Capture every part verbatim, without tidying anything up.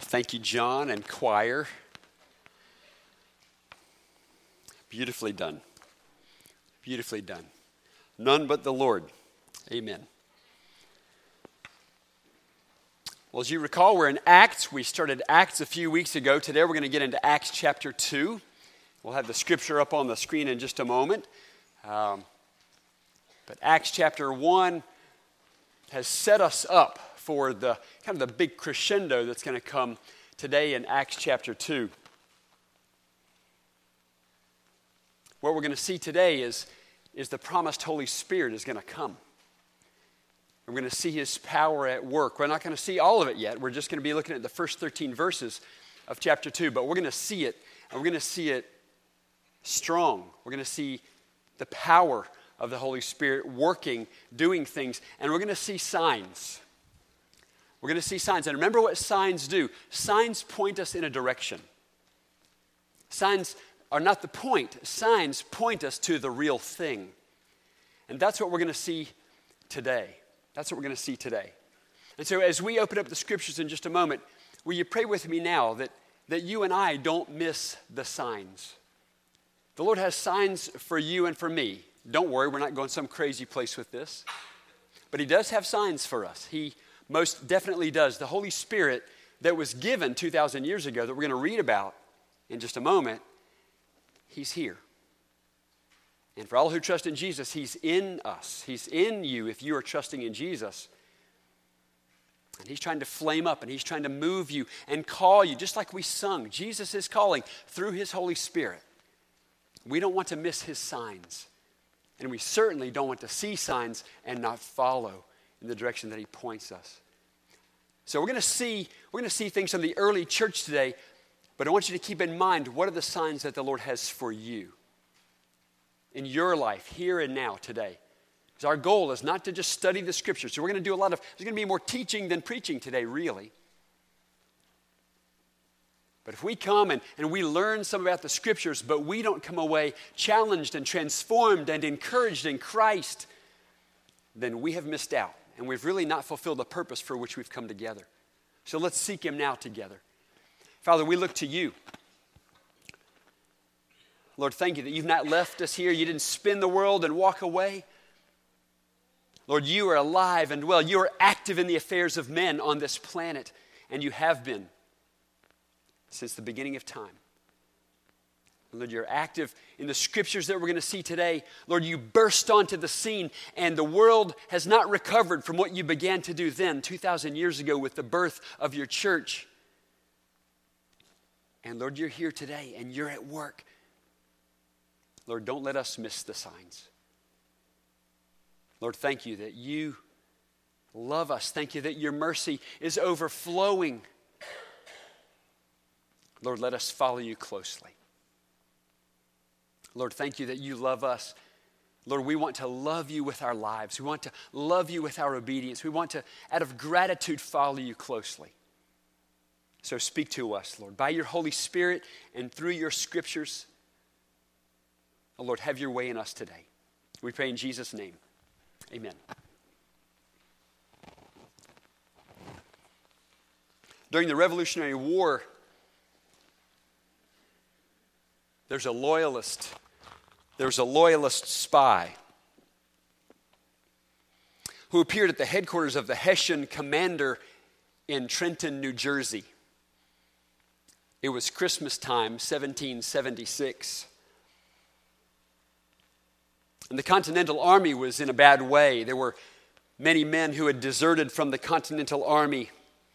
Thank you, John and choir. Beautifully done. Beautifully done. None but the Lord. Amen. Well, as you recall, we're in Acts. We started Acts a few weeks ago. Today we're going to get into Acts chapter two. We'll have the scripture up on the screen in just a moment. Um, but Acts chapter one has set us up for the kind of the big crescendo that's going to come today in Acts chapter two. What we're going to see today is, is the promised Holy Spirit is going to come. We're going to see His power at work. We're not going to see all of it yet. We're just going to be looking at the first thirteen verses of chapter two. But we're going to see it, and we're going to see it strong. We're going to see the power of the Holy Spirit working, doing things, and we're going to see signs. We're going to see signs. And remember what signs do. Signs point us in a direction. Signs are not the point. Signs point us to the real thing. And that's what we're going to see today. That's what we're going to see today. And so as we open up the scriptures in just a moment, will you pray with me now that, that you and I don't miss the signs? The Lord has signs for you and for me. Don't worry, we're not going some crazy place with this. But He does have signs for us. He most definitely does. The Holy Spirit that was given two thousand years ago that we're going to read about in just a moment, He's here. And for all who trust in Jesus, He's in us. He's in you if you are trusting in Jesus. And He's trying to flame up and He's trying to move you and call you, just like we sung. Jesus is calling through His Holy Spirit. We don't want to miss His signs. And we certainly don't want to see signs and not follow in the direction that He points us. So we're going to see, we're going to see things from the early church today, but I want you to keep in mind, what are the signs that the Lord has for you in your life, here and now, today? Because our goal is not to just study the scriptures. So we're going to do a lot of, there's going to be more teaching than preaching today, really. But if we come and, and we learn some about the scriptures, but we don't come away challenged and transformed and encouraged in Christ, then we have missed out. And we've really not fulfilled the purpose for which we've come together. So let's seek Him now together. Father, we look to You. Lord, thank You that You've not left us here. You didn't spin the world and walk away. Lord, You are alive and well. You are active in the affairs of men on this planet, and You have been since the beginning of time. Lord, You're active in the scriptures that we're going to see today. Lord, You burst onto the scene, and the world has not recovered from what You began to do then, two thousand years ago, with the birth of Your church. And Lord, You're here today, and You're at work. Lord, don't let us miss the signs. Lord, thank You that You love us. Thank You that Your mercy is overflowing. Lord, let us follow You closely. Lord, thank You that You love us. Lord, we want to love You with our lives. We want to love You with our obedience. We want to, out of gratitude, follow You closely. So speak to us, Lord, by Your Holy Spirit and through Your scriptures. Oh, Lord, have Your way in us today. We pray in Jesus' name. Amen. During the Revolutionary War, there's a loyalist, there's a loyalist spy who appeared at the headquarters of the Hessian commander in Trenton, New Jersey. It was Christmas time, seventeen seventy-six. And the Continental Army was in a bad way. There were many men who had deserted from the Continental Army.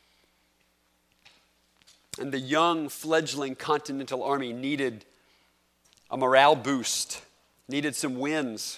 And the young, fledgling Continental Army needed a morale boost, needed some wins.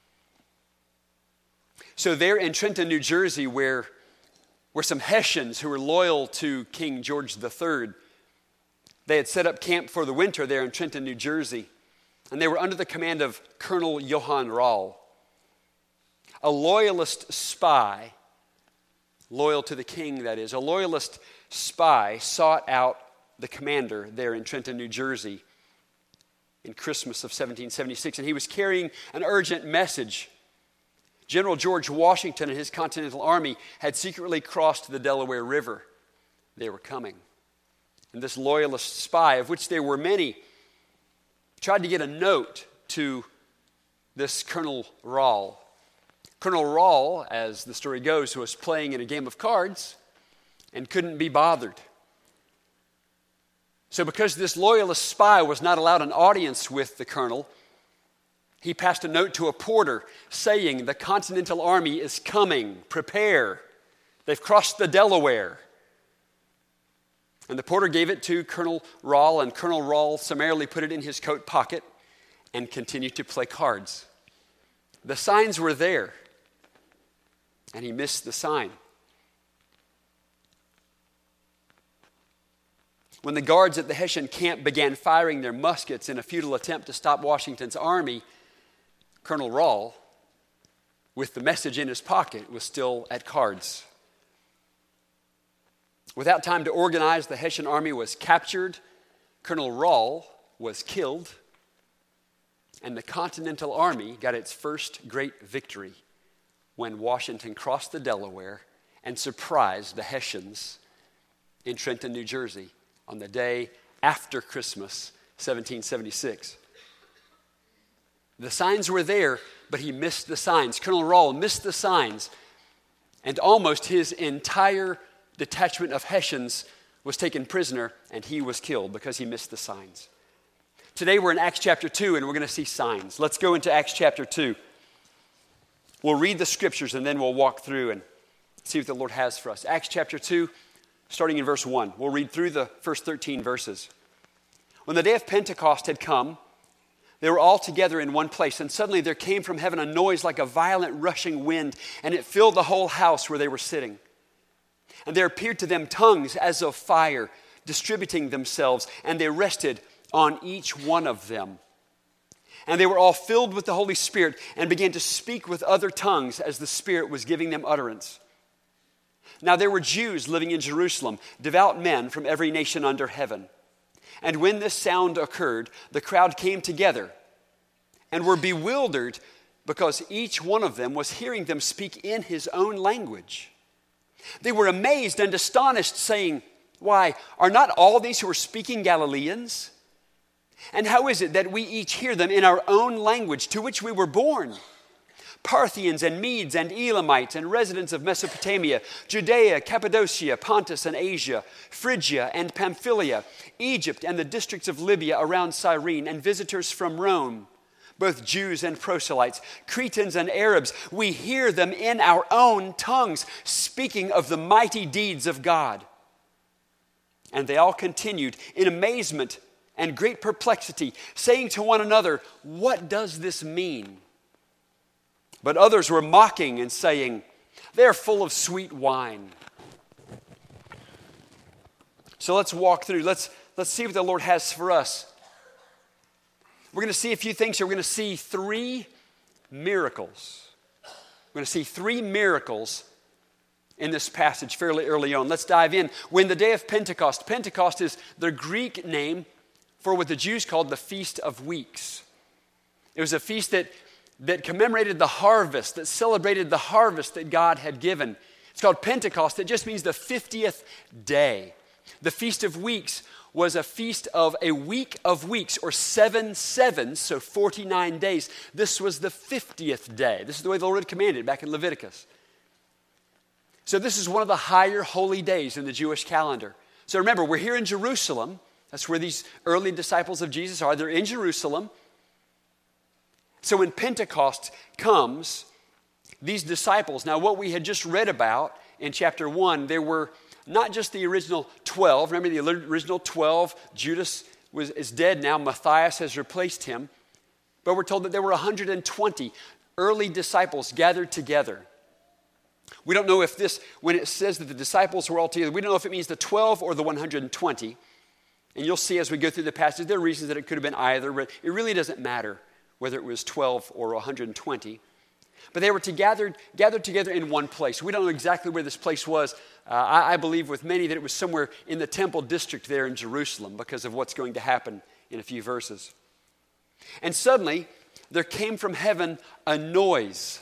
So there in Trenton, New Jersey, where were some Hessians who were loyal to King George the Third. They had set up camp for the winter there in Trenton, New Jersey. And they were under the command of Colonel Johann Rall, a loyalist spy, loyal to the king, that is. A loyalist spy sought out the commander there in Trenton, New Jersey in Christmas of seventeen seventy-six, and he was carrying an urgent message. General George Washington and his Continental Army had secretly crossed the Delaware River. They were coming. And this loyalist spy, of which there were many, tried to get a note to this Colonel Rahl. Colonel Rahl, as the story goes, was playing in a game of cards and couldn't be bothered. So because this loyalist spy was not allowed an audience with the colonel, he passed a note to a porter saying, "The Continental Army is coming, prepare. They've crossed the Delaware." And the porter gave it to Colonel Rahl, and Colonel Rahl summarily put it in his coat pocket and continued to play cards. The signs were there, and he missed the sign. When the guards at the Hessian camp began firing their muskets in a futile attempt to stop Washington's army, Colonel Rahl, with the message in his pocket, was still at cards. Without time to organize, the Hessian army was captured, Colonel Rahl was killed, and the Continental Army got its first great victory when Washington crossed the Delaware and surprised the Hessians in Trenton, New Jersey, on the day after Christmas, seventeen seventy-six. The signs were there, but he missed the signs. Colonel Rahl missed the signs, and almost his entire detachment of Hessians was taken prisoner, and he was killed because he missed the signs. Today we're in Acts chapter two, and we're going to see signs. Let's go into Acts chapter two. We'll read the scriptures, and then we'll walk through and see what the Lord has for us. Acts chapter two, starting in verse one. We'll read through the first thirteen verses. When the day of Pentecost had come, they were all together in one place, and suddenly there came from heaven a noise like a violent rushing wind, and it filled the whole house where they were sitting. And there appeared to them tongues as of fire, distributing themselves, and they rested on each one of them. And they were all filled with the Holy Spirit and began to speak with other tongues as the Spirit was giving them utterance. Now there were Jews living in Jerusalem, devout men from every nation under heaven. And when this sound occurred, the crowd came together and were bewildered because each one of them was hearing them speak in his own language. They were amazed and astonished, saying, "Why, are not all these who are speaking Galileans? And how is it that we each hear them in our own language to which we were born? Parthians and Medes and Elamites and residents of Mesopotamia, Judea, Cappadocia, Pontus and Asia, Phrygia and Pamphylia, Egypt and the districts of Libya around Cyrene, and visitors from Rome, both Jews and proselytes, Cretans and Arabs, we hear them in our own tongues, speaking of the mighty deeds of God." And they all continued in amazement and great perplexity, saying to one another, "What does this mean?" But others were mocking and saying, "They're full of sweet wine." So let's walk through. Let's, let's see what the Lord has for us. We're going to see a few things here. We're going to see three miracles. We're going to see three miracles in this passage fairly early on. Let's dive in. When the day of Pentecost, Pentecost is the Greek name for what the Jews called the Feast of Weeks. It was a feast that that commemorated the harvest, that celebrated the harvest that God had given. It's called Pentecost. It just means the fiftieth day. The Feast of Weeks was a feast of a week of weeks, or seven sevens, so forty-nine days. This was the fiftieth day. This is the way the Lord had commanded back in Leviticus. So this is one of the higher holy days in the Jewish calendar. So remember, we're here in Jerusalem. That's where these early disciples of Jesus are. They're in Jerusalem. So when Pentecost comes, these disciples, now what we had just read about in chapter one, there were not just the original twelve. Remember the original twelve, Judas was, is dead now, Matthias has replaced him. But we're told that there were one hundred twenty early disciples gathered together. We don't know if this, when it says that the disciples were all together, we don't know if it means the twelve or the one hundred twenty. And you'll see as we go through the passage, there are reasons that it could have been either, but it really doesn't matter whether it was twelve or one hundred twenty. But they were to gathered, gathered together in one place. We don't know exactly where this place was. Uh, I, I believe with many that it was somewhere in the temple district there in Jerusalem because of what's going to happen in a few verses. And suddenly, there came from heaven a noise.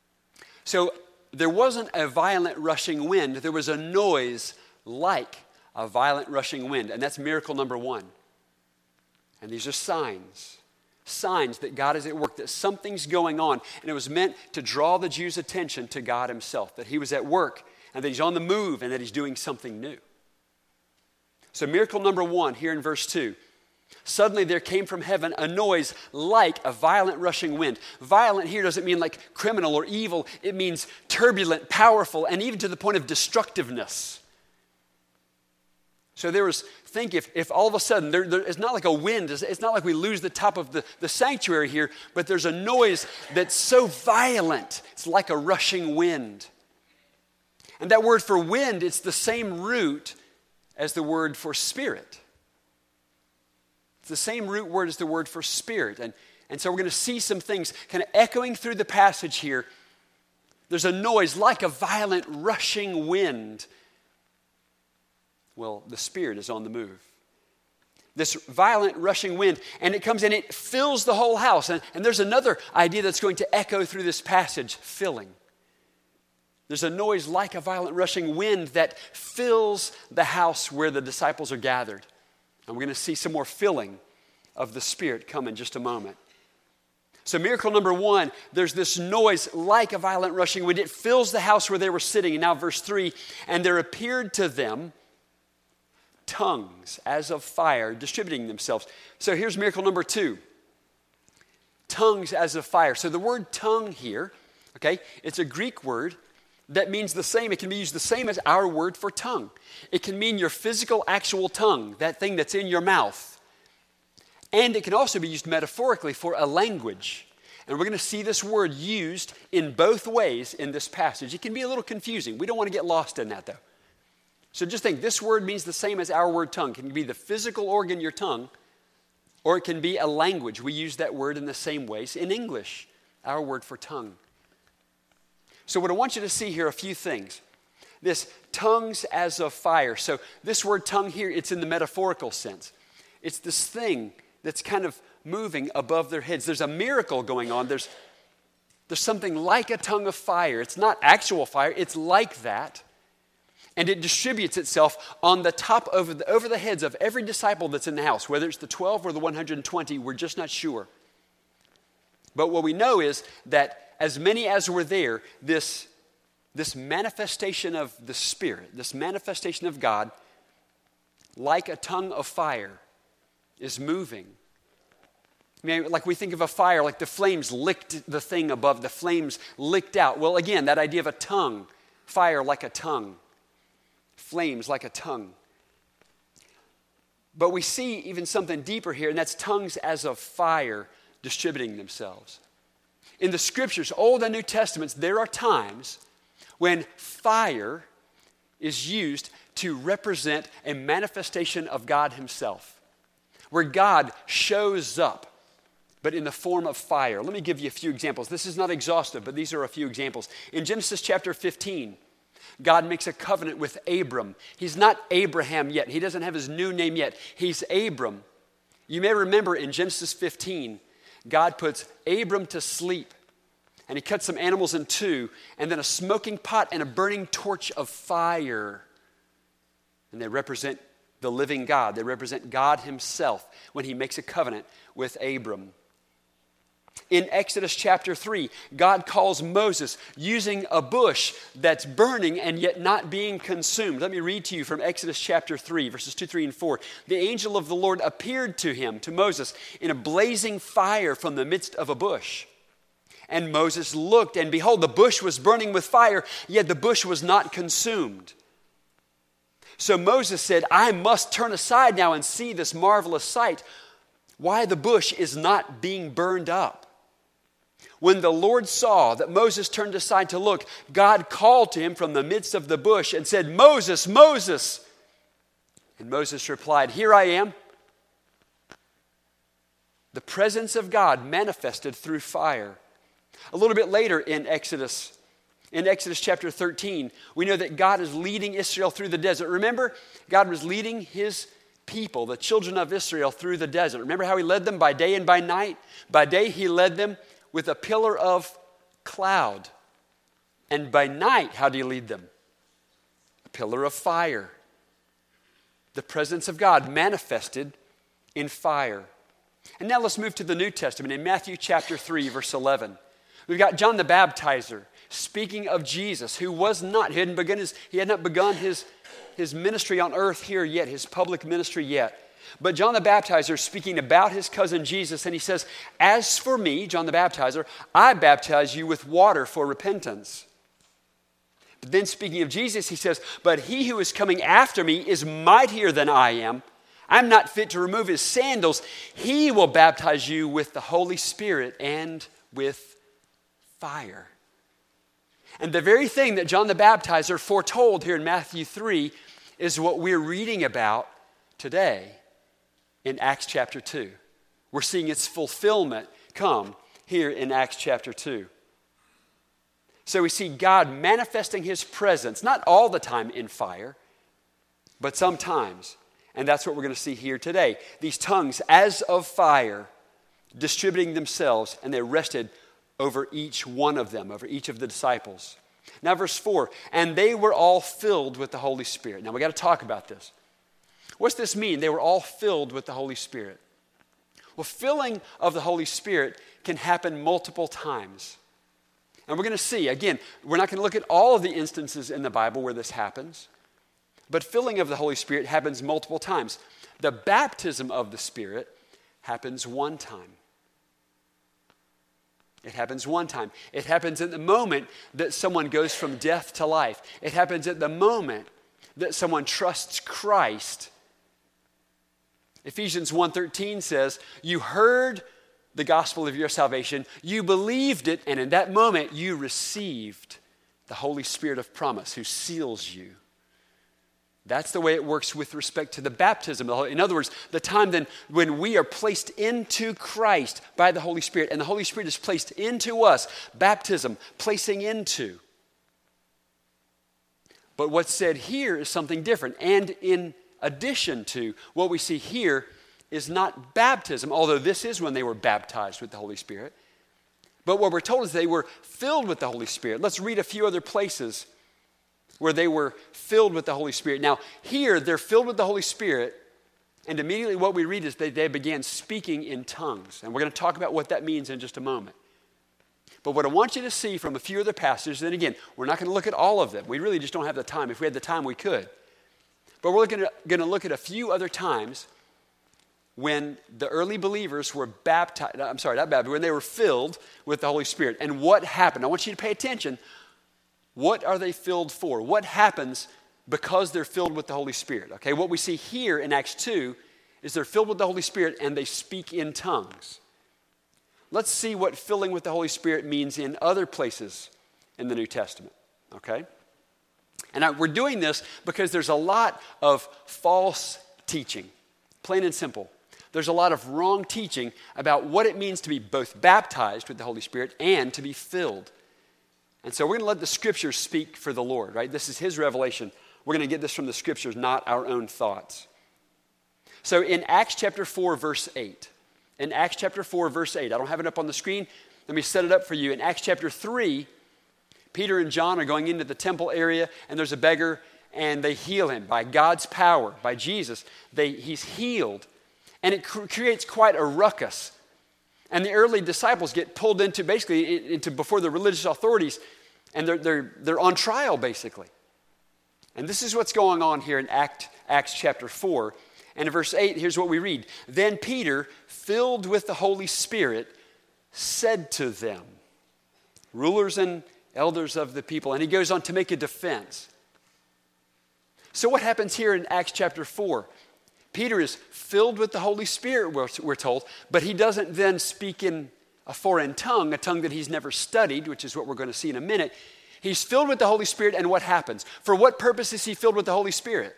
So there wasn't a violent rushing wind. There was a noise like a violent rushing wind. And that's miracle number one. And these are signs. Signs that God is at work, that something's going on. And it was meant to draw the Jews' attention to God himself, that he was at work and that he's on the move and that he's doing something new. So miracle number one here in verse two. Suddenly there came from heaven a noise like a violent rushing wind. Violent here doesn't mean like criminal or evil. It means turbulent, powerful, and even to the point of destructiveness. So there was, think if, if all of a sudden, there, there, it's not like a wind, it's, it's not like we lose the top of the, the sanctuary here, but there's a noise that's so violent, it's like a rushing wind. And that word for wind, it's the same root as the word for spirit. It's the same root word as the word for spirit. And, and so we're going to see some things kind of echoing through the passage here. There's a noise like a violent rushing wind. Well, the Spirit is on the move. This violent rushing wind, and it comes and it fills the whole house. And, and there's another idea that's going to echo through this passage, filling. There's a noise like a violent rushing wind that fills the house where the disciples are gathered. And we're going to see some more filling of the Spirit come in just a moment. So miracle number one, there's this noise like a violent rushing wind. It fills the house where they were sitting. And now verse three, and there appeared to them tongues as of fire distributing themselves. So here's miracle number two. Tongues as of fire. So the word tongue here, okay, it's a Greek word that means the same. It can be used the same as our word for tongue. It can mean your physical, actual tongue, that thing that's in your mouth. And it can also be used metaphorically for a language. And we're going to see this word used in both ways in this passage. It can be a little confusing. We don't want to get lost in that, though. So just think, this word means the same as our word tongue. It can be the physical organ, your tongue, or it can be a language. We use that word in the same ways in English, our word for tongue. So what I want you to see here, a few things. This tongues as of fire. So this word tongue here, it's in the metaphorical sense. It's this thing that's kind of moving above their heads. There's a miracle going on. There's, there's something like a tongue of fire. It's not actual fire. It's like that. And it distributes itself on the top over the, over the heads of every disciple that's in the house, whether it's the twelve or the one hundred twenty, we're just not sure. But what we know is that as many as were there, this, this manifestation of the Spirit, this manifestation of God, like a tongue of fire, is moving. I mean, like we think of a fire, like the flames licked the thing above, the flames licked out. Well, again, that idea of a tongue, fire like a tongue. Flames like a tongue. But we see even something deeper here, and that's tongues as of fire distributing themselves. In the Scriptures, Old and New Testaments, there are times when fire is used to represent a manifestation of God himself, where God shows up, but in the form of fire. Let me give you a few examples. This is not exhaustive, but these are a few examples. In Genesis chapter fifteen, God makes a covenant with Abram. He's not Abraham yet. He doesn't have his new name yet. He's Abram. You may remember in Genesis fifteen, God puts Abram to sleep, and he cuts some animals in two, and then a smoking pot and a burning torch of fire. And they represent the living God. They represent God himself when he makes a covenant with Abram. In Exodus chapter three, God calls Moses using a bush that's burning and yet not being consumed. Let me read to you from Exodus chapter three, verses two, three, and four. The angel of the Lord appeared to him, to Moses, in a blazing fire from the midst of a bush. And Moses looked, and behold, the bush was burning with fire, yet the bush was not consumed. So Moses said, I must turn aside now and see this marvelous sight, why the bush is not being burned up. When the Lord saw that Moses turned aside to look, God called to him from the midst of the bush and said, Moses, Moses. And Moses replied, here I am. The presence of God manifested through fire. A little bit later in Exodus, in Exodus chapter thirteen, we know that God is leading Israel through the desert. Remember, God was leading his people, the children of Israel, through the desert. Remember how he led them by day and by night? By day he led them with a pillar of cloud. And by night, how do you lead them? A pillar of fire. the presence of God manifested in fire. And now let's move to the New Testament in Matthew chapter three, verse eleven. We've got John the Baptizer speaking of Jesus, who was not, he hadn't begun his, he had not begun his, his ministry on earth here yet, his public ministry yet. But John the Baptizer is speaking about his cousin Jesus, and he says, "As for me," John the Baptizer, "I baptize you with water for repentance." But then speaking of Jesus, he says, "But he who is coming after me is mightier than I am. I'm not fit to remove his sandals. He will baptize you with the Holy Spirit and with fire." And the very thing that John the Baptizer foretold here in Matthew three is what we're reading about today in Acts chapter two. We're seeing its fulfillment come here in Acts chapter two. So we see God manifesting his presence, not all the time in fire, but sometimes. And that's what we're going to see here today. These tongues as of fire distributing themselves, and they rested over each one of them, over each of the disciples. Now verse four, "And they were all filled with the Holy Spirit." Now we got to talk about this. What's this mean? They were all filled with the Holy Spirit. Well, filling of the Holy Spirit can happen multiple times. And we're going to see, again, we're not going to look at all of the instances in the Bible where this happens, but filling of the Holy Spirit happens multiple times. The baptism of the Spirit happens one time. It happens one time. It happens at the moment that someone goes from death to life. It happens at the moment that someone trusts Christ. Ephesians one thirteen says, "You heard the gospel of your salvation, you believed it, and in that moment you received the Holy Spirit of promise who seals you." That's the way it works with respect to the baptism. In other words, the time then when we are placed into Christ by the Holy Spirit, and the Holy Spirit is placed into us, baptism, placing into. But what's said here is something different. And in addition to what we see here is not baptism, although this is when they were baptized with the Holy Spirit. But what we're told is they were filled with the Holy Spirit. Let's read a few other places where they were filled with the Holy Spirit. Now, here they're filled with the Holy Spirit, and immediately what we read is they, they began speaking in tongues. And we're going to talk about what that means in just a moment. But what I want you to see from a few other passages, and again, we're not going to look at all of them. We really just don't have the time. If we had the time, we could. But we're going to look at a few other times when the early believers were baptized, I'm sorry, not baptized, when they were filled with the Holy Spirit. And what happened? I want you to pay attention. What are they filled for? What happens because they're filled with the Holy Spirit? Okay, what we see here in Acts two is they're filled with the Holy Spirit and they speak in tongues. Let's see what filling with the Holy Spirit means in other places in the New Testament, okay? And I, we're doing this because there's a lot of false teaching, plain and simple. There's a lot of wrong teaching about what it means to be both baptized with the Holy Spirit and to be filled. And so we're going to let the Scriptures speak for the Lord, right? This is His revelation. We're going to get this from the Scriptures, not our own thoughts. So in Acts chapter four, verse eight, in Acts chapter four, verse eight, I don't have it up on the screen. Let me set it up for you. In Acts chapter three, Peter and John are going into the temple area, and there's a beggar, and they heal him by God's power, by Jesus. They, he's healed, and it cr- creates quite a ruckus. And the early disciples get pulled into basically into before the religious authorities, and they're they're they're on trial basically. And this is what's going on here in Act, Acts chapter four. And in verse eight, here's what we read. Then Peter, filled with the Holy Spirit, said to them, rulers and elders of the people, and he goes on to make a defense. So what happens here in Acts chapter four? Peter is filled with the Holy Spirit, we're, we're told, but he doesn't then speak in a foreign tongue, a tongue that he's never studied, which is what we're going to see in a minute. He's filled with the Holy Spirit, and what happens? For what purpose is he filled with the Holy Spirit?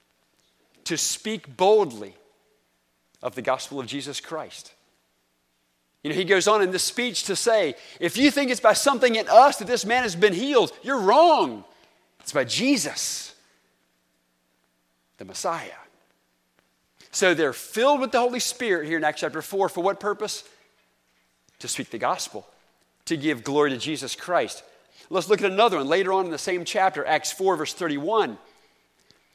To speak boldly of the gospel of Jesus Christ. You know, he goes on in this speech to say, if you think it's by something in us that this man has been healed, you're wrong. It's by Jesus, the Messiah. So they're filled with the Holy Spirit here in Acts chapter four. For what purpose? To speak the gospel, to give glory to Jesus Christ. Let's look at another one later on in the same chapter, Acts four, verse thirty-one.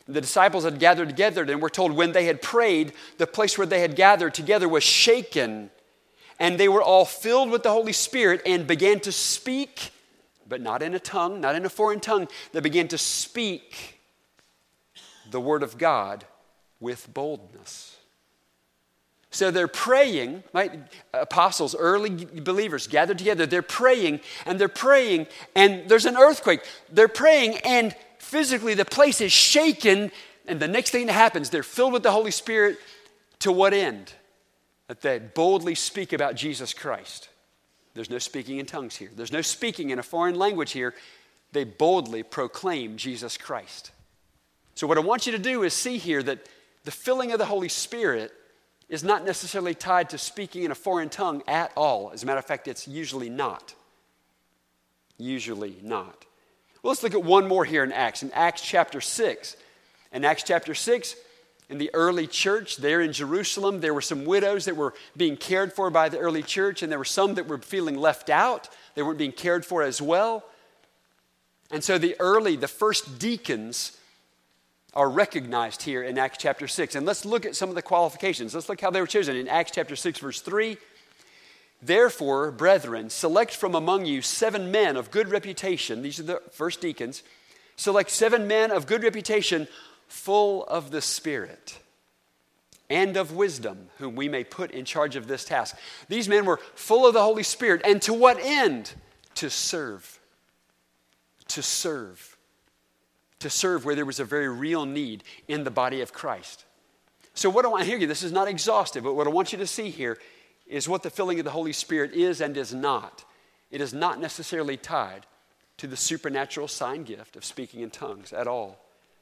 The disciples had gathered together, and we're told when they had prayed, the place where they had gathered together was shaken, and they were all filled with the Holy Spirit and began to speak, but not in a tongue, not in a foreign tongue. They began to speak the word of God with boldness. So they're praying, right? Apostles, early believers gathered together. They're praying, and they're praying, and there's an earthquake. They're praying, and physically the place is shaken, and the next thing that happens, they're filled with the Holy Spirit. To what end? That they boldly speak about Jesus Christ. There's no speaking in tongues here. There's no speaking in a foreign language here. They boldly proclaim Jesus Christ. So what I want you to do is see here that the filling of the Holy Spirit is not necessarily tied to speaking in a foreign tongue at all. As a matter of fact, it's usually not. Usually not. Well, let's look at one more here in Acts. In Acts chapter six. In Acts chapter six, in the early church there in Jerusalem, there were some widows that were being cared for by the early church, and there were some that were feeling left out. They weren't being cared for as well. And so the early, the first deacons are recognized here in Acts chapter six. And let's look at some of the qualifications. Let's look how they were chosen. In Acts chapter six, verse three, therefore, brethren, select from among you seven men of good reputation. These are the first deacons. Select seven men of good reputation, full of the Spirit and of wisdom, whom we may put in charge of this task. These men were full of the Holy Spirit. And to what end? To serve. To serve. To serve where there was a very real need in the body of Christ. So what I want to hear you, this is not exhaustive, but what I want you to see here is what the filling of the Holy Spirit is and is not. It is not necessarily tied to the supernatural sign gift of speaking in tongues at all.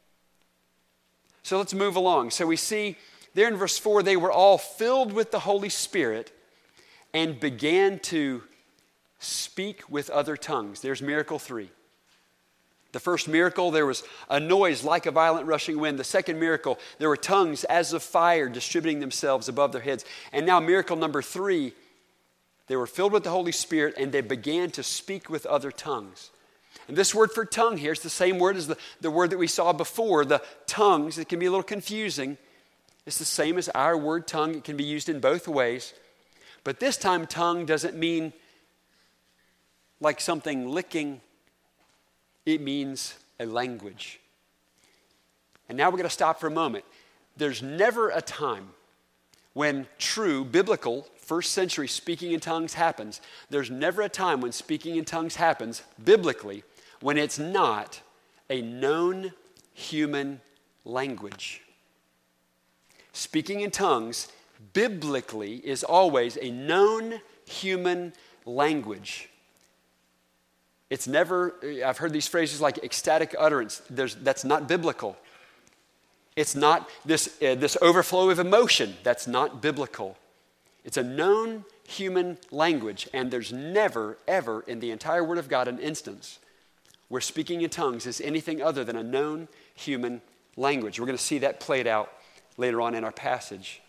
So let's move along. So we see there in verse four, they were all filled with the Holy Spirit and began to speak with other tongues. There's miracle three. The first miracle, there was a noise like a violent rushing wind. The second miracle, there were tongues as of fire distributing themselves above their heads. And now miracle number three, they were filled with the Holy Spirit and they began to speak with other tongues. And this word for tongue here is the same word as the, the word that we saw before, the tongues. It can be a little confusing. It's the same as our word tongue. It can be used in both ways. But this time tongue doesn't mean like something licking. It means a language. And now we're going to stop for a moment. There's never a time when true, biblical, first century speaking in tongues happens. There's never a time when speaking in tongues happens, biblically, when it's not a known human language. Speaking in tongues, biblically, is always a known human language. It's never, I've heard these phrases like ecstatic utterance. There's, that's not biblical. It's not this, uh, this overflow of emotion. That's not biblical. It's a known human language, and there's never, ever in the entire Word of God an instance where speaking in tongues is anything other than a known human language. We're going to see that played out later on in our passage.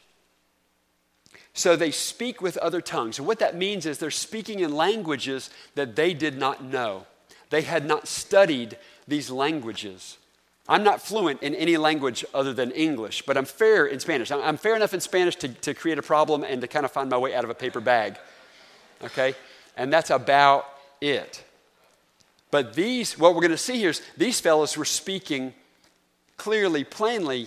So they speak with other tongues. And what that means is they're speaking in languages that they did not know. They had not studied these languages. I'm not fluent in any language other than English, but I'm fair in Spanish. I'm fair enough in Spanish to, to create a problem and to kind of find my way out of a paper bag. Okay? And that's about it. But these, what we're going to see here is these fellows were speaking clearly, plainly,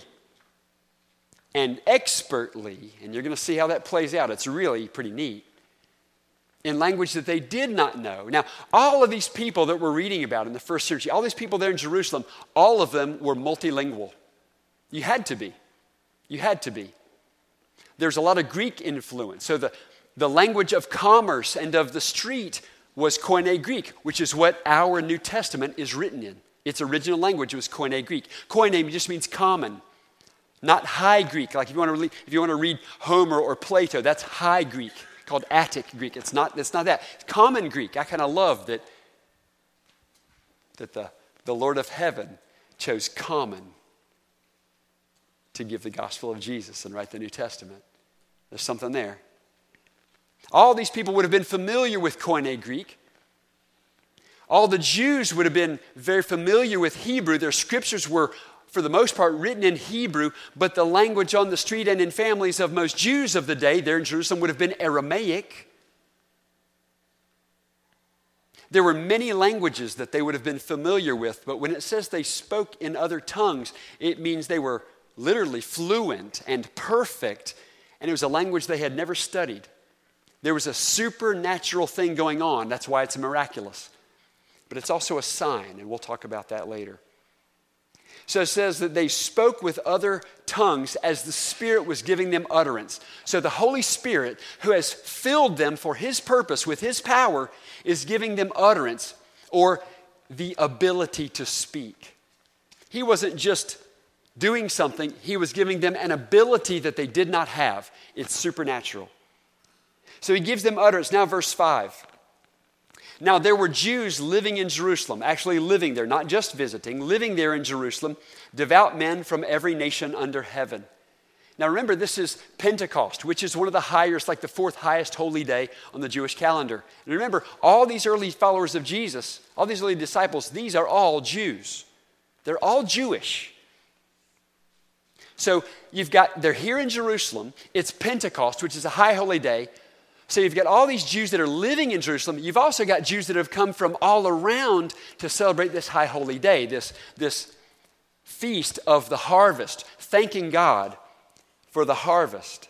and expertly, and you're going to see how that plays out. It's really pretty neat. In language that they did not know. Now, all of these people that we're reading about in the first century, all these people there in Jerusalem, all of them were multilingual. You had to be. You had to be. There's a lot of Greek influence. So the, the language of commerce and of the street was Koine Greek, which is what our New Testament is written in. Its original language was Koine Greek. Koine just means common. Not High Greek, like if you want to read, if you want to read Homer or Plato, that's High Greek, called Attic Greek. It's not, it's not that. It's Common Greek. I kind of love that, that the, the Lord of heaven chose common to give the gospel of Jesus and write the New Testament. There's something there. All these people would have been familiar with Koine Greek. All the Jews would have been very familiar with Hebrew. Their scriptures were for the most part, written in Hebrew, but the language on the street and in families of most Jews of the day there in Jerusalem would have been Aramaic. There were many languages that they would have been familiar with, but when it says they spoke in other tongues, it means they were literally fluent and perfect, and it was a language they had never studied. There was a supernatural thing going on. That's why it's miraculous. But it's also a sign, and we'll talk about that later. So it says that they spoke with other tongues as the Spirit was giving them utterance. So the Holy Spirit, who has filled them for His purpose with His power, is giving them utterance, or the ability to speak. He wasn't just doing something, He was giving them an ability that they did not have. It's supernatural. So He gives them utterance. Now verse five. Now there were Jews living in Jerusalem, actually living there, not just visiting, living there in Jerusalem, devout men from every nation under heaven. Now remember, this is Pentecost, which is one of the highest, like the fourth highest holy day on the Jewish calendar. And remember, all these early followers of Jesus, all these early disciples, these are all Jews. They're all Jewish. So you've got, they're here in Jerusalem. It's Pentecost, which is a high holy day. So you've got all these Jews that are living in Jerusalem. You've also got Jews that have come from all around to celebrate this high holy day, this, this feast of the harvest, thanking God for the harvest.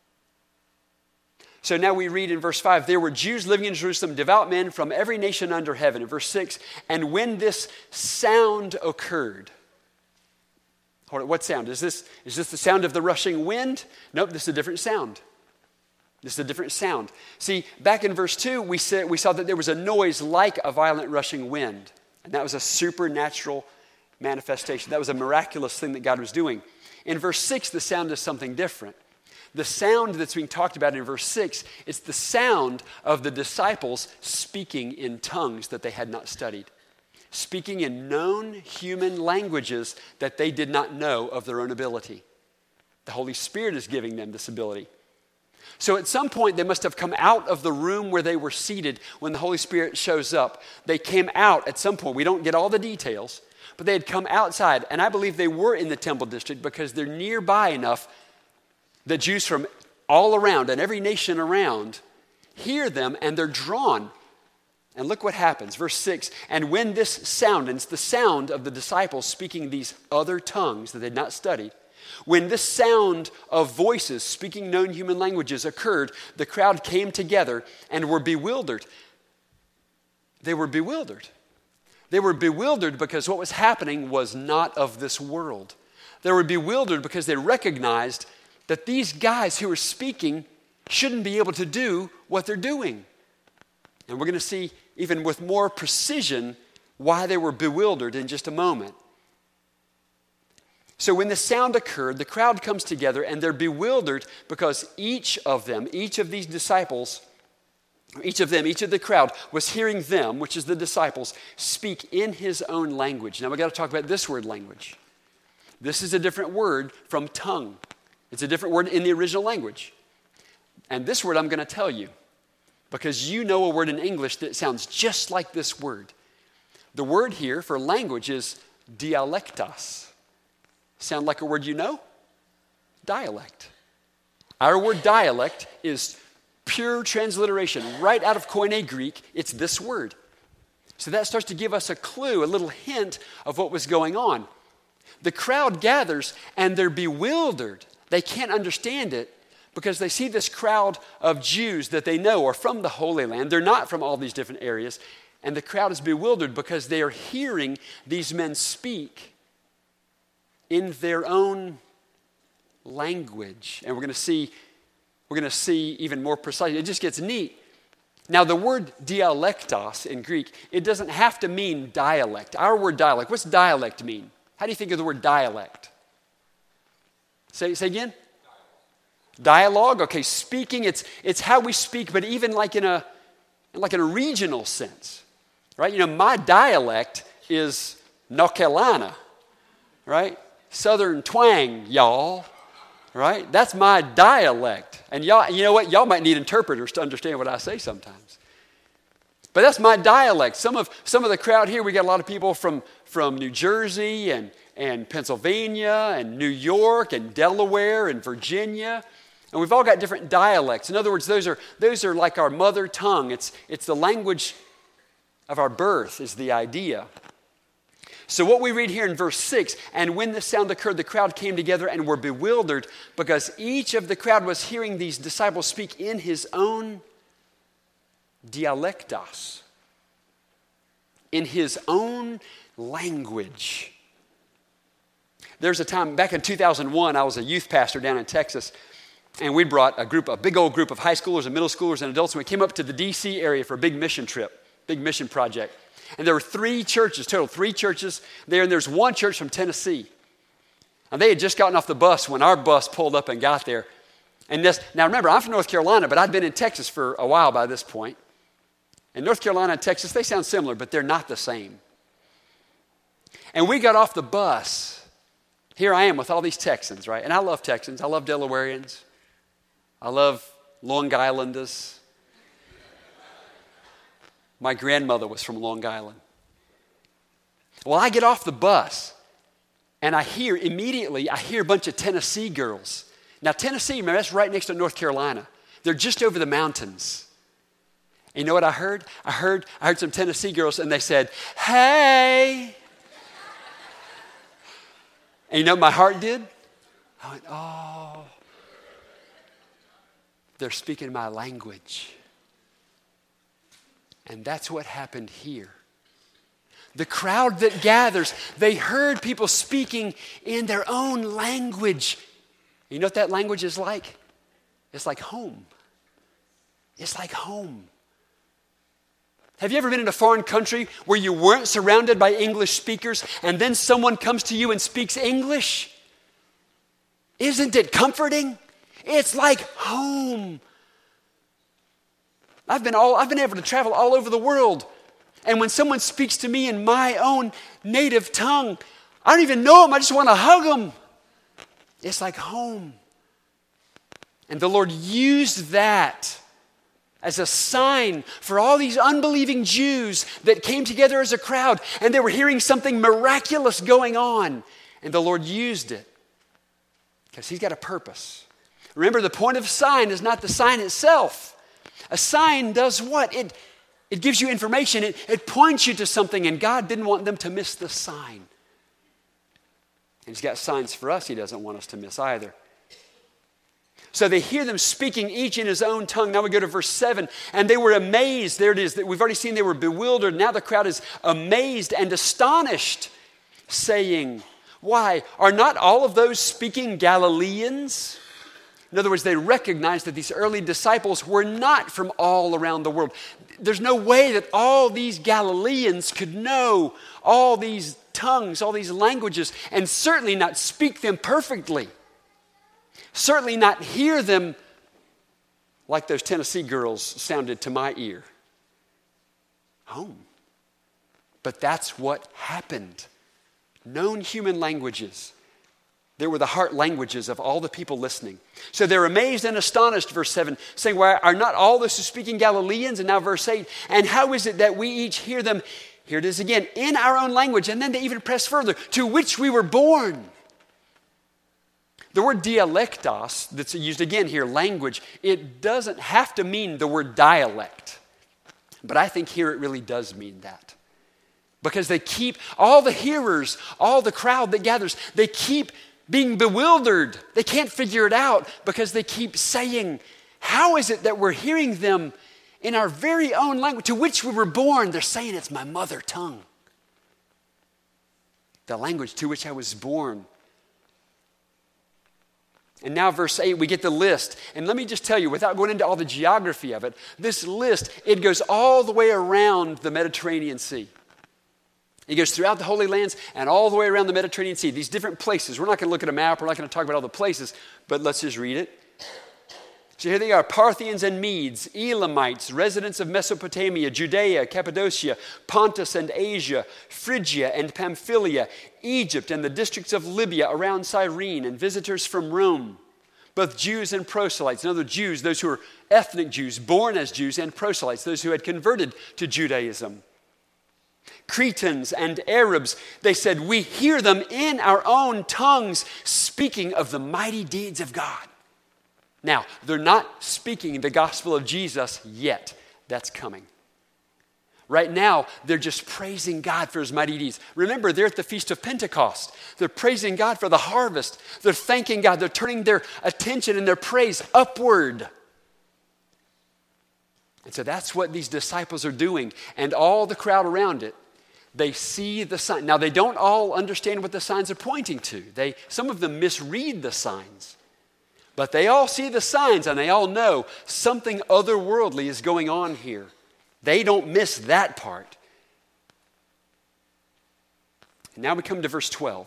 So now we read in verse five, there were Jews living in Jerusalem, devout men from every nation under heaven. In verse six, and when this sound occurred. Hold on, what sound? Is this, is this the sound of the rushing wind? Nope, this is a different sound. This is a different sound. See, back in verse two, we, said, we saw that there was a noise like a violent rushing wind. And that was a supernatural manifestation. That was a miraculous thing that God was doing. In verse six, the sound is something different. The sound that's being talked about in verse six, it's the sound of the disciples speaking in tongues that they had not studied. Speaking in known human languages that they did not know of their own ability. The Holy Spirit is giving them this ability. So at some point, they must have come out of the room where they were seated when the Holy Spirit shows up. They came out at some point. We don't get all the details, but they had come outside. And I believe they were in the temple district because they're nearby enough that Jews from all around and every nation around hear them and they're drawn. And look what happens. Verse six, and when this sound, and it's the sound of the disciples speaking these other tongues that they'd not studied, when this sound of voices speaking known human languages occurred, the crowd came together and were bewildered. They were bewildered. They were bewildered because what was happening was not of this world. They were bewildered because they recognized that these guys who were speaking shouldn't be able to do what they're doing. And we're going to see even with more precision why they were bewildered in just a moment. So when the sound occurred, the crowd comes together and they're bewildered because each of them, each of these disciples, each of them, each of the crowd was hearing them, which is the disciples, speak in his own language. Now we got to talk about this word language. This is a different word from tongue. It's a different word in the original language. And this word I'm going to tell you because you know a word in English that sounds just like this word. The word here for language is dialectos. Sound like a word you know? Dialect. Our word dialect is pure transliteration. Right out of Koine Greek, it's this word. So that starts to give us a clue, a little hint of what was going on. The crowd gathers and they're bewildered. They can't understand it because they see this crowd of Jews that they know are from the Holy Land. They're not from all these different areas. And the crowd is bewildered because they are hearing these men speak in their own language. And we're going to see, we're going to see even more precisely. It just gets neat. Now, the word dialectos in Greek, it doesn't have to mean dialect. Our word dialect, what's dialect mean? How do you think of the word dialect? Say, say again? Dialogue. Okay, speaking, it's, it's how we speak, but even like in a, like in a regional sense, right? You know, my dialect is Nokelana, right? Southern twang, y'all, right? That's my dialect. And y'all, you know what? Y'all might need interpreters to understand what I say sometimes. But that's my dialect. Some of some of the crowd here, we got a lot of people from, from New Jersey and, and Pennsylvania and New York and Delaware and Virginia. And we've all got different dialects. In other words, those are, those are like our mother tongue. It's, it's the language of our birth is the idea. So what we read here in verse six, and when this sound occurred, the crowd came together and were bewildered because each of the crowd was hearing these disciples speak in his own dialectos, in his own language. There's a time, back in two thousand one, I was a youth pastor down in Texas, and we brought a group, a big old group of high schoolers and middle schoolers and adults, and we came up to the D C area for a big mission trip, big mission project. And there were three churches, total three churches there, and there's one church from Tennessee. And they had just gotten off the bus when our bus pulled up and got there. And this, now remember, I'm from North Carolina, but I'd been in Texas for a while by this point. And North Carolina and Texas, they sound similar, but they're not the same. And we got off the bus. Here I am with all these Texans, right? And I love Texans. I love Delawareans. I love Long Islanders. My grandmother was from Long Island. Well, I get off the bus, and I hear, immediately, I hear a bunch of Tennessee girls. Now, Tennessee, remember, that's right next to North Carolina. They're just over the mountains. And you know what I heard? I heard, I heard some Tennessee girls, and they said, "Hey." And you know what my heart did? I went, oh, they're speaking my language. And that's what happened here. The crowd that gathers, they heard people speaking in their own language. You know what that language is like? It's like home. It's like home. Have you ever been in a foreign country where you weren't surrounded by English speakers and then someone comes to you and speaks English? Isn't it comforting? It's like home. I've been all I've been able to travel all over the world. And when someone speaks to me in my own native tongue, I don't even know them. I just want to hug them. It's like home. And the Lord used that as a sign for all these unbelieving Jews that came together as a crowd, and they were hearing something miraculous going on. And the Lord used it because He's got a purpose. Remember, the point of a sign is not the sign itself. A sign does what? It, it gives you information. It, it points you to something, and God didn't want them to miss the sign. And He's got signs for us He doesn't want us to miss either. So they hear them speaking each in his own tongue. Now we go to verse seven. And they were amazed. There it is. We've already seen they were bewildered. Now the crowd is amazed and astonished, saying, "Why, are not all of those speaking Galileans?" In other words, they recognized that these early disciples were not from all around the world. There's no way that all these Galileans could know all these tongues, all these languages, and certainly not speak them perfectly. Certainly not hear them like those Tennessee girls sounded to my ear. Home. But that's what happened. Known human languages. They were the heart languages of all the people listening. So they're amazed and astonished, verse seven, saying, "Why, are not all those who speaking Galileans?" And now verse eight, "And how is it that we each hear them," here it is again, "in our own language?" And then they even press further, "to which we were born." The word dialectos, that's used again here, language, it doesn't have to mean the word dialect. But I think here it really does mean that. Because they keep, all the hearers, all the crowd that gathers, they keep being bewildered. They can't figure it out because they keep saying, "How is it that we're hearing them in our very own language to which we were born?" They're saying it's my mother tongue. The language to which I was born. And now verse eight, we get the list. And let me just tell you, without going into all the geography of it, this list, it goes all the way around the Mediterranean Sea. It goes throughout the Holy Lands and all the way around the Mediterranean Sea, these different places. We're not going to look at a map. We're not going to talk about all the places, but let's just read it. So here they are, Parthians and Medes, Elamites, residents of Mesopotamia, Judea, Cappadocia, Pontus and Asia, Phrygia and Pamphylia, Egypt and the districts of Libya around Cyrene, and visitors from Rome, both Jews and proselytes. In other words, Jews, those who are ethnic Jews, born as Jews, and proselytes, those who had converted to Judaism. Cretans and Arabs, they said, we hear them in our own tongues speaking of the mighty deeds of God. Now, they're not speaking the gospel of Jesus yet. That's coming. Right now, they're just praising God for his mighty deeds. Remember, they're at the Feast of Pentecost. They're praising God for the harvest. They're thanking God. They're turning their attention and their praise upward. And so that's what these disciples are doing. And all the crowd around it, they see the sign. Now, they don't all understand what the signs are pointing to. They, some of them misread the signs. But they all see the signs and they all know something otherworldly is going on here. They don't miss that part. And now we come to verse twelve.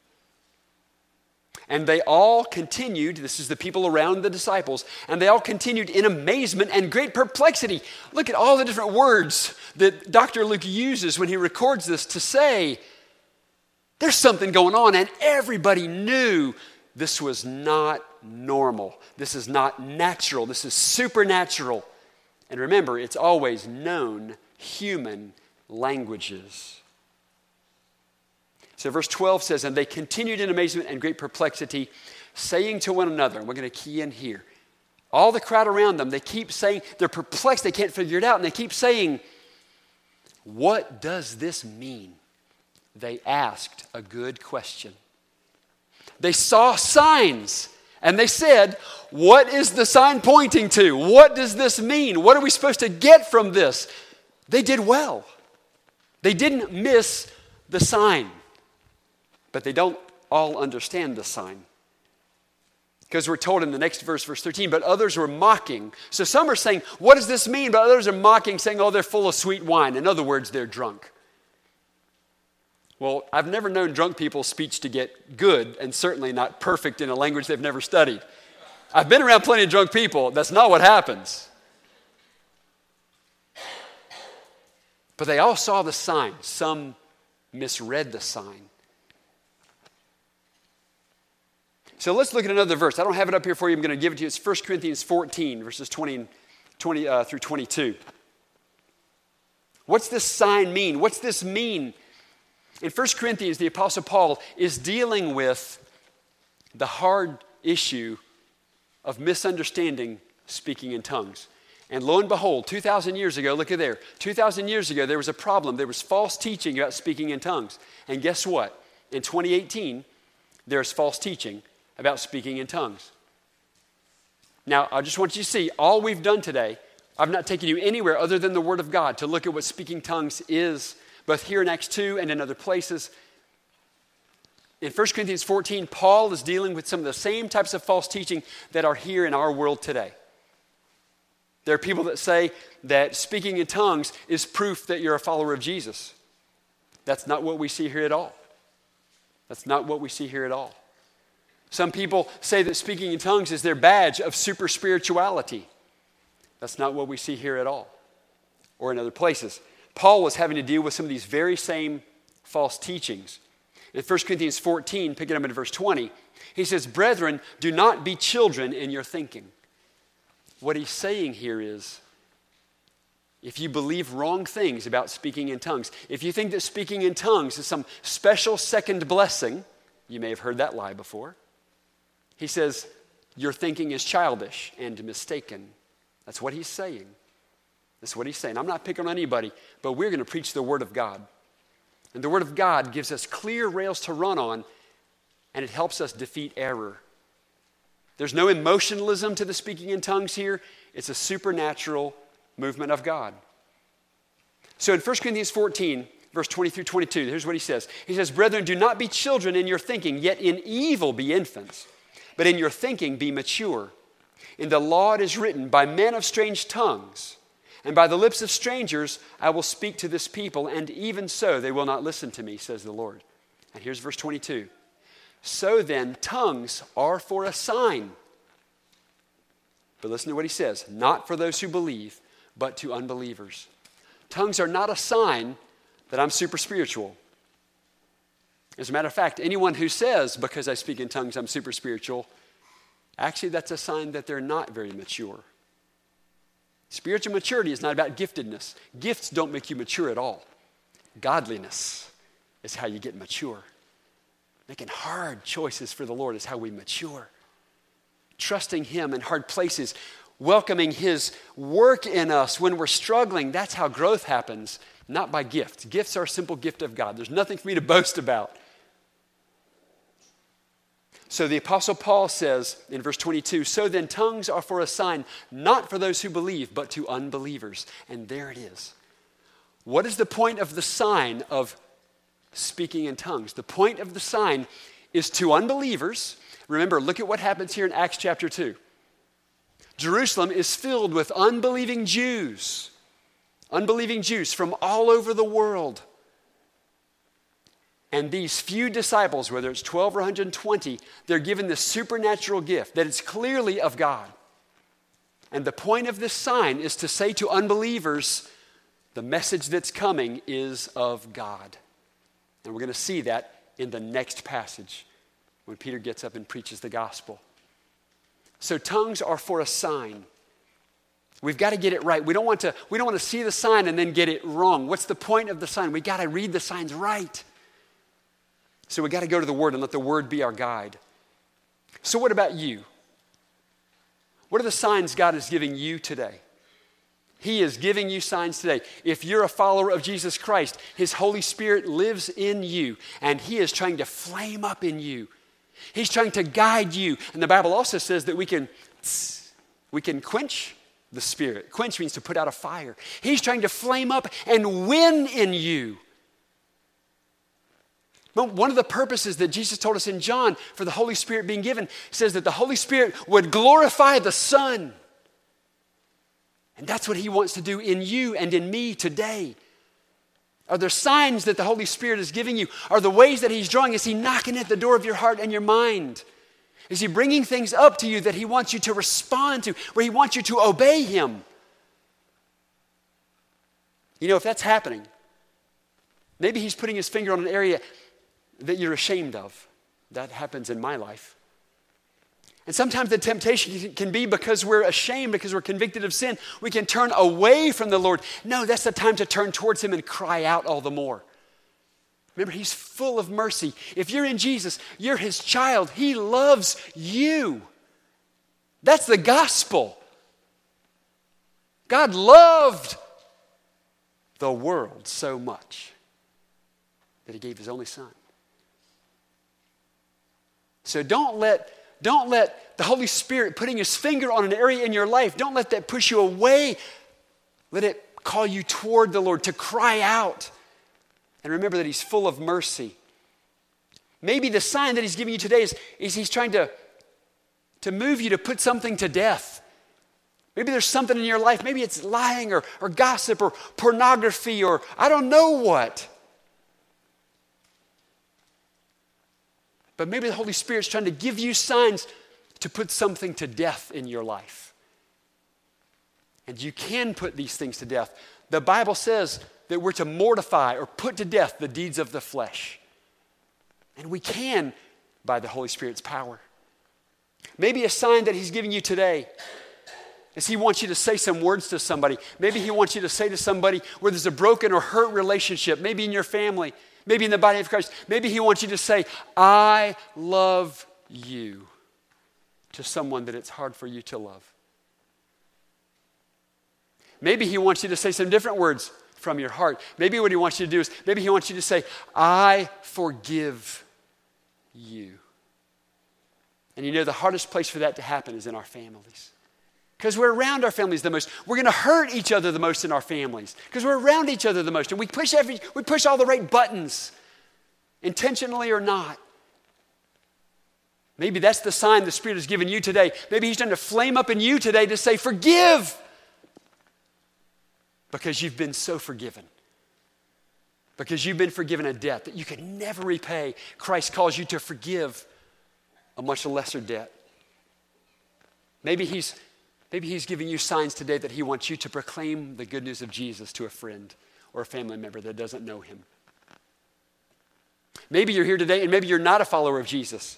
And they all continued, this is the people around the disciples, and they all continued in amazement and great perplexity. Look at all the different words that Doctor Luke uses when he records this to say, there's something going on, and everybody knew this was not normal. This is not natural. This is supernatural. And remember, it's always known human languages. So verse twelve says, and they continued in amazement and great perplexity, saying to one another, and we're going to key in here, all the crowd around them, they keep saying, they're perplexed, they can't figure it out, and they keep saying, what does this mean? They asked a good question. They saw signs. And they said, what is the sign pointing to? What does this mean? What are we supposed to get from this? They did well. They didn't miss the sign. But they don't all understand the sign. Because we're told in the next verse, verse thirteen, but others were mocking. So some are saying, what does this mean? But others are mocking, saying, oh, they're full of sweet wine. In other words, they're drunk. Well, I've never known drunk people's speech to get good and certainly not perfect in a language they've never studied. I've been around plenty of drunk people. That's not what happens. But they all saw the sign. Some misread the sign. So let's look at another verse. I don't have it up here for you. I'm going to give it to you. It's First Corinthians fourteen, verses twenty, twenty uh, through twenty-two. What's this sign mean? What's this mean? In First Corinthians, the Apostle Paul is dealing with the hard issue of misunderstanding speaking in tongues. And lo and behold, two thousand years ago, look at there, two thousand years ago, there was a problem. There was false teaching about speaking in tongues. And guess what? In twenty eighteen, there's false teaching about speaking in tongues. Now, I just want you to see, all we've done today, I've not taken you anywhere other than the Word of God to look at what speaking tongues is, both here in Acts two and in other places. In First Corinthians fourteen, Paul is dealing with some of the same types of false teaching that are here in our world today. There are people that say that speaking in tongues is proof that you're a follower of Jesus. That's not what we see here at all. That's not what we see here at all. Some people say that speaking in tongues is their badge of super spirituality. That's not what we see here at all, or in other places. Paul was having to deal with some of these very same false teachings. In First Corinthians fourteen, picking up in verse twenty, he says, brethren, do not be children in your thinking. What he's saying here is, if you believe wrong things about speaking in tongues, if you think that speaking in tongues is some special second blessing, you may have heard that lie before. He says, your thinking is childish and mistaken. That's what he's saying. That's what he's saying. I'm not picking on anybody, but we're going to preach the Word of God. And the Word of God gives us clear rails to run on, and it helps us defeat error. There's no emotionalism to the speaking in tongues here. It's a supernatural movement of God. So in First Corinthians fourteen, verse twenty through twenty-two, here's what he says. He says, brethren, do not be children in your thinking, yet in evil be infants. But in your thinking be mature. In the law it is written, by men of strange tongues, and by the lips of strangers I will speak to this people, and even so they will not listen to me, says the Lord. And here's verse twenty-two. So then, tongues are for a sign. But listen to what he says. Not for those who believe, but to unbelievers. Tongues are not a sign that I'm super spiritual. As a matter of fact, anyone who says, because I speak in tongues, I'm super spiritual, actually that's a sign that they're not very mature. Spiritual maturity is not about giftedness. Gifts don't make you mature at all. Godliness is how you get mature. Making hard choices for the Lord is how we mature. Trusting Him in hard places, welcoming His work in us when we're struggling, that's how growth happens, not by gifts. Gifts are a simple gift of God. There's nothing for me to boast about. So the Apostle Paul says in verse twenty-two, so then tongues are for a sign, not for those who believe, but to unbelievers. And there it is. What is the point of the sign of speaking in tongues? The point of the sign is to unbelievers. Remember, look at what happens here in Acts chapter two. Jerusalem is filled with unbelieving Jews, unbelieving Jews from all over the world. And these few disciples, whether it's twelve or one hundred twenty, they're given this supernatural gift that is clearly of God. And the point of this sign is to say to unbelievers, the message that's coming is of God. And we're going to see that in the next passage when Peter gets up and preaches the gospel. So tongues are for a sign. We've got to get it right. We don't want to, we don't want to see the sign and then get it wrong. What's the point of the sign? We got to read the signs right. So we got to go to the Word and let the Word be our guide. So what about you? What are the signs God is giving you today? He is giving you signs today. If you're a follower of Jesus Christ, His Holy Spirit lives in you, and He is trying to flame up in you. He's trying to guide you. And the Bible also says that we can, we can quench the Spirit. Quench means to put out a fire. He's trying to flame up and win in you. But one of the purposes that Jesus told us in John for the Holy Spirit being given says that the Holy Spirit would glorify the Son. And that's what He wants to do in you and in me today. Are there signs that the Holy Spirit is giving you? Are the ways that He's drawing? Is He knocking at the door of your heart and your mind? Is He bringing things up to you that He wants you to respond to, where He wants you to obey Him? You know, if that's happening, maybe He's putting His finger on an area that you're ashamed of. That happens in my life. And sometimes the temptation can be because we're ashamed, because we're convicted of sin, we can turn away from the Lord. No, that's the time to turn towards Him and cry out all the more. Remember, He's full of mercy. If you're in Jesus, you're His child. He loves you. That's the gospel. God loved the world so much that He gave His only Son. So don't let, don't let the Holy Spirit putting His finger on an area in your life, don't let that push you away. Let it call you toward the Lord to cry out. And remember that He's full of mercy. Maybe the sign that He's giving you today is, is He's trying to, to move you to put something to death. Maybe there's something in your life. Maybe it's lying or, or gossip or pornography or I don't know what. But maybe the Holy Spirit's trying to give you signs to put something to death in your life. And you can put these things to death. The Bible says that we're to mortify or put to death the deeds of the flesh. And we can by the Holy Spirit's power. Maybe a sign that He's giving you today is He wants you to say some words to somebody. Maybe He wants you to say to somebody where there's a broken or hurt relationship, maybe in your family, maybe in the body of Christ. Maybe He wants you to say, I love you, to someone that it's hard for you to love. Maybe He wants you to say some different words from your heart. Maybe what He wants you to do is, maybe He wants you to say, I forgive you. And you know, the hardest place for that to happen is in our families. Because we're around our families the most. We're going to hurt each other the most in our families. Because we're around each other the most. And we push every, we push all the right buttons, intentionally or not. Maybe that's the sign the Spirit has given you today. Maybe He's trying to flame up in you today to say, forgive. Because you've been so forgiven. Because you've been forgiven a debt that you can never repay. Christ calls you to forgive a much lesser debt. Maybe He's Maybe He's giving you signs today that He wants you to proclaim the good news of Jesus to a friend or a family member that doesn't know Him. Maybe you're here today and maybe you're not a follower of Jesus.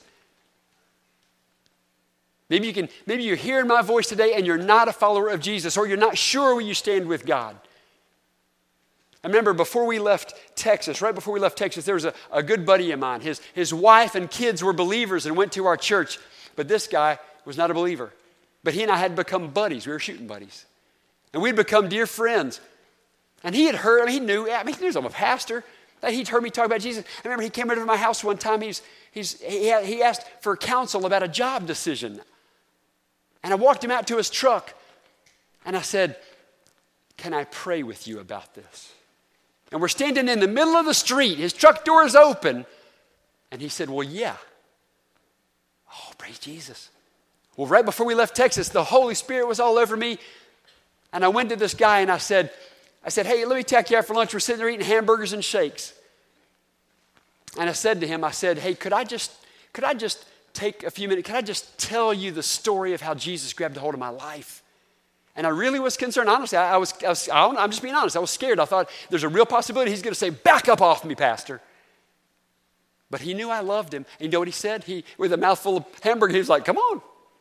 Maybe you can, maybe you're hearing my voice today and you're not a follower of Jesus, or you're not sure where you stand with God. I remember before we left Texas, right before we left Texas, there was a, a good buddy of mine. His, his wife and kids were believers and went to our church. But this guy was not a believer. But he and I had become buddies. We were shooting buddies. And we'd become dear friends. And he had heard, I mean, he knew, I mean, he knew I'm a pastor. That he'd heard me talk about Jesus. I remember he came over to my house one time. He's, he's, he, had, he asked for counsel about a job decision. And I walked him out to his truck. And I said, can I pray with you about this? And we're standing in the middle of the street. His truck door is open. And he said, well, yeah. Oh, praise Jesus. Well, right before we left Texas, the Holy Spirit was all over me. And I went to this guy and I said, I said, hey, let me take you out for lunch. We're sitting there eating hamburgers and shakes. And I said to him, I said, hey, could I just, could I just take a few minutes? Could I just tell you the story of how Jesus grabbed a hold of my life? And I really was concerned. Honestly, I, I was, I was I I'm just being honest. I was scared. I thought there's a real possibility he's going to say, back up off me, Pastor. But he knew I loved him. And you know what he said? He, with a mouthful of hamburger, he was like, come on.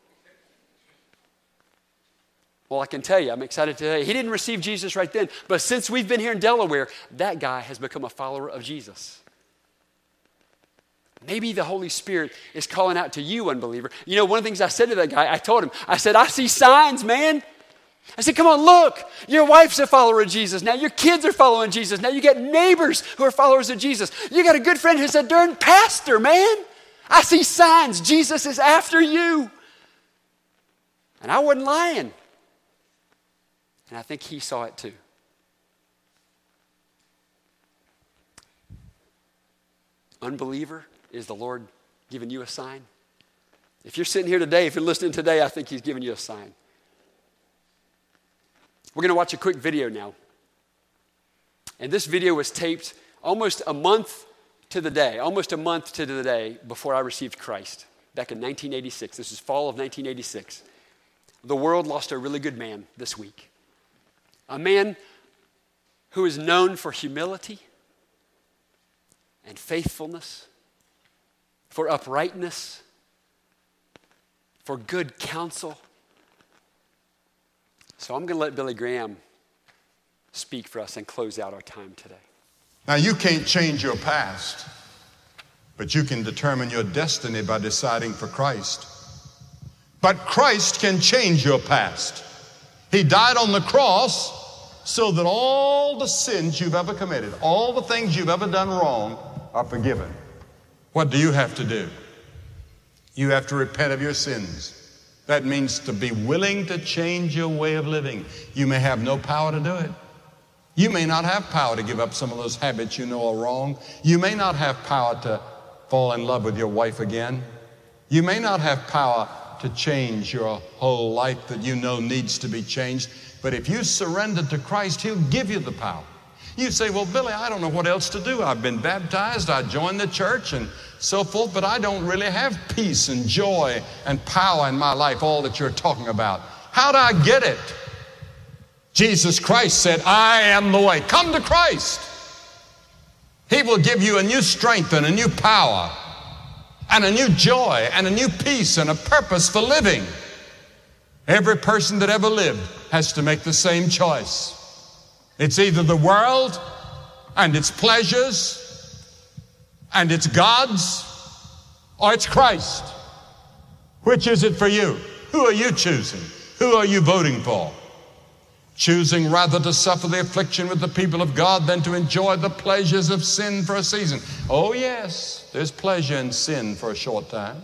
Well, I can tell you, I'm excited to tell you, he didn't receive Jesus right then. But since we've been here in Delaware, that guy has become a follower of Jesus. Maybe the Holy Spirit is calling out to you, unbeliever. You know, one of the things I said to that guy, I told him, I said, I see signs, man. I said, come on, look. Your wife's a follower of Jesus. Now your kids are following Jesus. Now you got neighbors who are followers of Jesus. You got a good friend who's a darn pastor, man. I see signs. Jesus is after you. And I wasn't lying. And I think he saw it too. Unbeliever, is the Lord giving you a sign? If you're sitting here today, if you're listening today, I think he's giving you a sign. We're going to watch a quick video now. And this video was taped almost a month to the day, almost a month to the day before I received Christ, back in nineteen eighty-six. This is fall of nineteen eighty-six. The world lost a really good man this week. A man who is known for humility and faithfulness, for uprightness, for good counsel. So I'm going to let Billy Graham speak for us and close out our time today. Now, you can't change your past, but you can determine your destiny by deciding for Christ. But Christ can change your past. He died on the cross so that all the sins you've ever committed, all the things you've ever done wrong are forgiven. What do you have to do? You have to repent of your sins. That means to be willing to change your way of living. You may have no power to do it. You may not have power to give up some of those habits you know are wrong. You may not have power to fall in love with your wife again. You may not have power to change your whole life that you know needs to be changed. But if you surrender to Christ, he'll give you the power. You say, well, Billy, I don't know what else to do. I've been baptized, I joined the church and so forth, but I don't really have peace and joy and power in my life, all that you're talking about. How do I get it? Jesus Christ said, I am the way. Come to Christ. He will give you a new strength and a new power and a new joy and a new peace and a purpose for living. Every person that ever lived has to make the same choice. It's either the world and its pleasures and its gods, or it's Christ. Which is it for you? Who are you choosing? Who are you voting for? Choosing rather to suffer the affliction with the people of God than to enjoy the pleasures of sin for a season. Oh yes, there's pleasure in sin for a short time,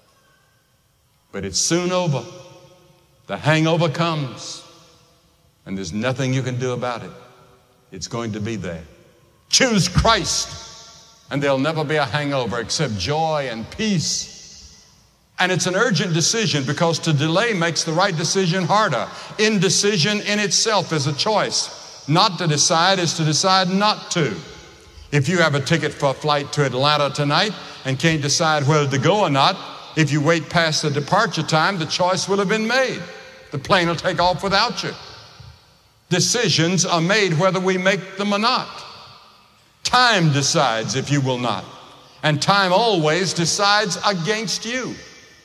but it's soon over. The hangover comes, and there's nothing you can do about it. It's going to be there. Choose Christ, and there'll never be a hangover except joy and peace. And it's an urgent decision, because to delay makes the right decision harder. Indecision in itself is a choice. Not to decide is to decide not to. If you have a ticket for a flight to Atlanta tonight and can't decide whether to go or not, if you wait past the departure time, the choice will have been made. The plane will take off without you. Decisions are made whether we make them or not. Time decides if you will not. And time always decides against you.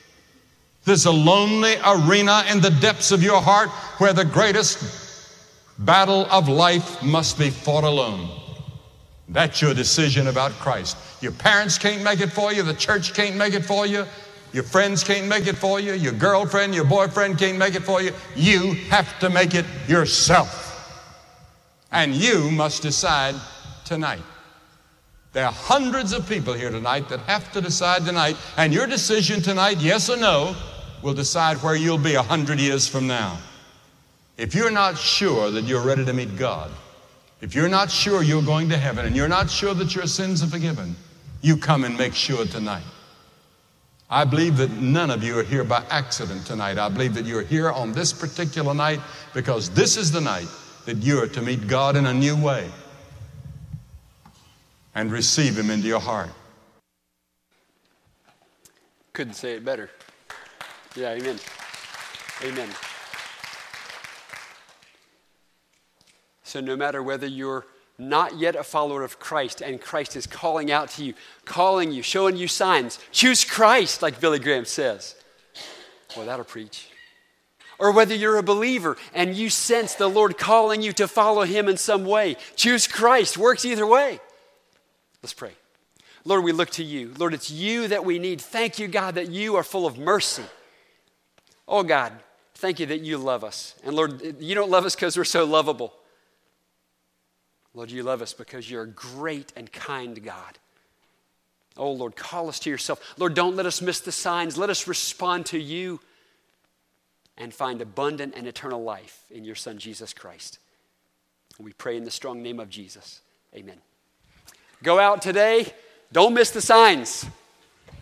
There's a lonely arena in the depths of your heart where the greatest battle of life must be fought alone. That's your decision about Christ. Your parents can't make it for you. The church can't make it for you. Your friends can't make it for you. Your girlfriend, your boyfriend can't make it for you. You have to make it yourself. And you must decide tonight. There are hundreds of people here tonight that have to decide tonight, and your decision tonight, yes or no, will decide where you'll be a hundred years from now. If you're not sure that you're ready to meet God, if you're not sure you're going to heaven, and you're not sure that your sins are forgiven, you come and make sure tonight. I believe that none of you are here by accident tonight. I believe that you're here on this particular night because this is the night that you're to meet God in a new way and receive Him into your heart. Couldn't say it better. Yeah, amen. Amen. So no matter whether you're not yet a follower of Christ and Christ is calling out to you, calling you, showing you signs, choose Christ, like Billy Graham says. Well, that'll preach. Or whether you're a believer and you sense the Lord calling you to follow Him in some way, choose Christ. Works either way. Let's pray. Lord, we look to you. Lord, it's you that we need. Thank you, God, that you are full of mercy. Oh, God, thank you that you love us. And Lord, you don't love us because we're so lovable. Lord, you love us because you're a great and kind God. Oh, Lord, call us to yourself. Lord, don't let us miss the signs. Let us respond to you and find abundant and eternal life in your Son, Jesus Christ. We pray in the strong name of Jesus. Amen. Go out today. Don't miss the signs.